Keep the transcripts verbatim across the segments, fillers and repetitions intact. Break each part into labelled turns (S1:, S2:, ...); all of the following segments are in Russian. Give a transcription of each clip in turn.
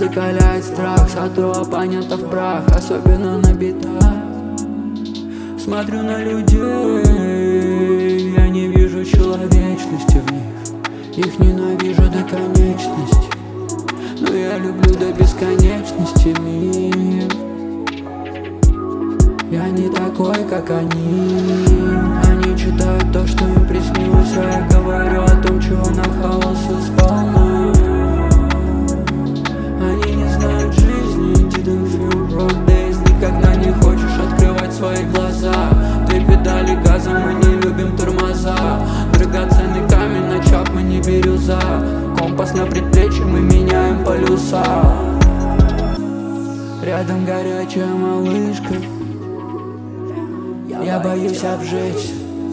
S1: закаляет страх, сотру оппонентов прах, особенно на битах. Смотрю на людей, я не вижу человечности в них. Их ненавижу до конечности, но я люблю до бесконечности мир. Я не такой, как они. Они читают то, что им приснилось, а я говорю о том, чего нахавался сполна. Они не знают жизни, didn't feel broke days. Никогда не хочешь открывать свои глаза. Две педали газа, мы не любим тормоза. Драгоценный камень на Чапмане бирюза. Компас на предплечье, мы меняем полюса. Рядом горячая малышка, я боюсь обжечься.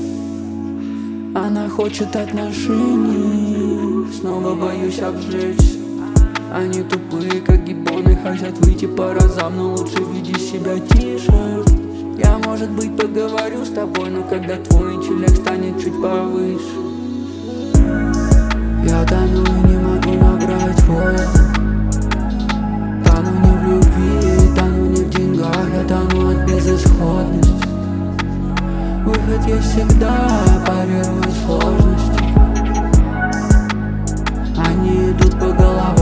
S1: Она хочет отношений, снова боюсь обжечься. Они тупые, как гиббоны, хотят выйти по разам, но лучше веди себя тише. Я, может быть, поговорю с тобой, но когда твой интеллект станет чуть повыше. Я тону и не могу набрать воздух. Тону не в любви, тону не в деньгах, я тону от безысходности. Выход есть всегда, парируя сложности. Они идут по головам.